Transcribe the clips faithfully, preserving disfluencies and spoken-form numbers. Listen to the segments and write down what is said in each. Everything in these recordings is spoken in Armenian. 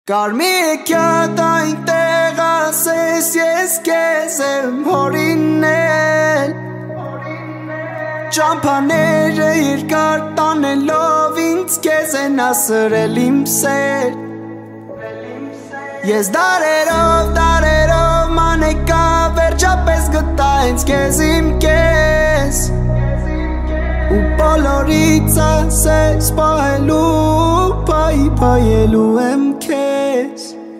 Կարմիրքյա այնտեղ ասես ես կեզ եմ հորինել Ճամփաները երկար տանելով ինձ կեզ են ասրել իմ սեր Ես դարերով, դարերով մանեկա վերջապես գտա ինձ կեզ իմ կեզ Ու բոլորից ասես պահելու, պայի պայելու եմ քեզ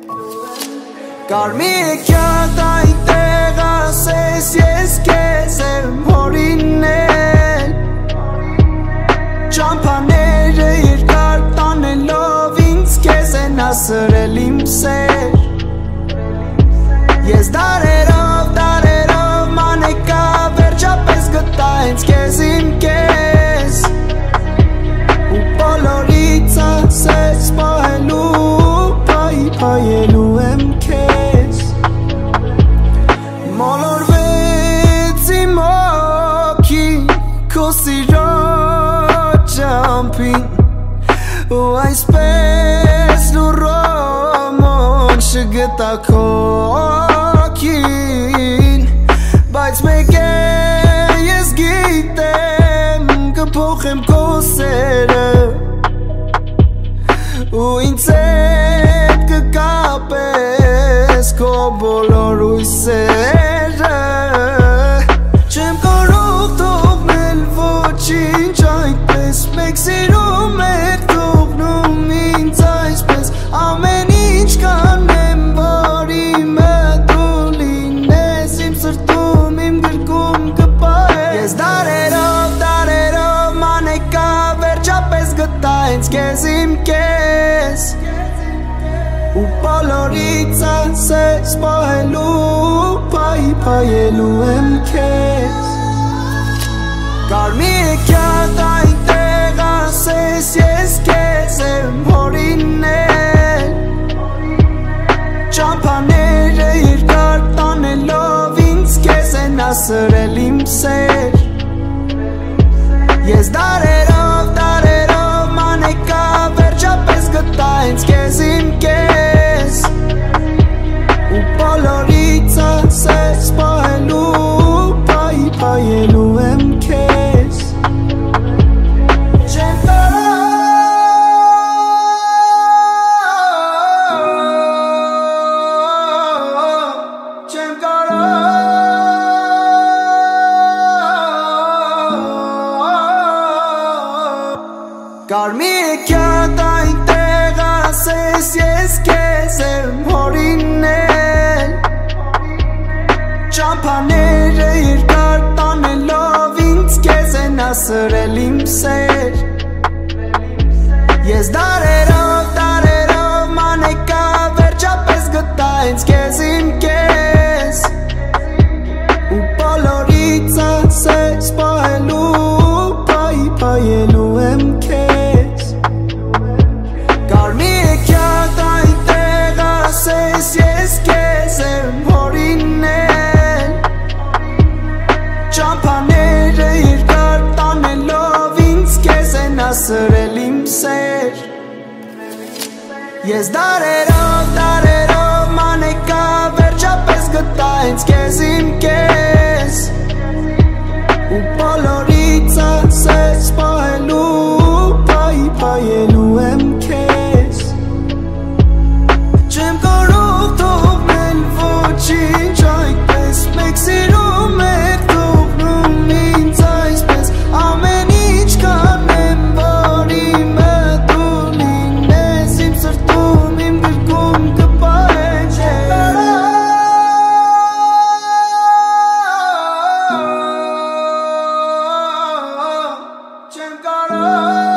Կարմիրքյա այնտեղ ասես ես կեզ եմ հորինել Ճամփաները երկար տանելով ինձ կեզ են ասրել իմ սեր Ես դարերով, դարերով մանեկա վերջապես գտա ինձ կեզ իմ կեզ Ու բոլորից ասես պահելու, պայի պայելու եմ քեզ Մոլորվեց իմ օքին, քո սիրո ճամփին Ու այսպես լուրոմոն շգտա քո օքին Բայց մեկ է ես գիտեմ կփոխեմ քո սերը Ու ինձ հետ կկապես քո բոլոր ույսերը Չեմ կարող թողնել ոչինչ այդպես Մեկ սիրում եք թողնում ինձ այսպես Ամեն ինչ կանեմ, որ իմը դու լինես Իմ սրտում, իմ գրկում կպահես Ես դարերով, դարերով մանեկա վերջապես գտա ինձ կեզ իմ կեզ Ու բոլորից ասես պահելու, պայի պայելու եմ քեզ Կարմիրքյա այնտեղ ասես ես կեզ եմ հորինել Ճամփաները երկար տանելով ինձ կեզ են ասրել իմ սեր Ես դարերով, դարերով մանեկա վերջապես գտա ինձ կեզ իմ կեզ Ու բոլորից ասես պահելու, պայի պայելու եմ քեզ Չեմ կարող Չեմ կարող Կարմիրքյա այնտեղ ասես ես կեզ եմ հորինել Ճամփաները երկար տանելով ինձ կեզ են ասրել իմ սեր Ես դարերով, դարերով մանեկա վերջապես գտա ինձ կեզ իմ կեզ Ու բոլորից ասես պահելու, պայի պայելու եմ քեզ Կարմիրքյա այնտեղ ասես ես կեզ եմ հորինել Ճամփաները երկար տանելով ինձ կեզ են ասրել իմ սեր Ես դարերով, դարերով մանեկա վերջապես գտա ինձ կեզ իմ կեզ Ու բոլորից ասես պահելու, պայի պայելու եմ քեզ Չեմ կարող թողնել ոչինչ այդպես Մեկ սիրում եք թողնում ինձ այսպես Ամեն ինչ կանեմ, որ իմը դու լինես Իմ սրտում, իմ գրկում կպահես Չեմ կարող Չեմ կարող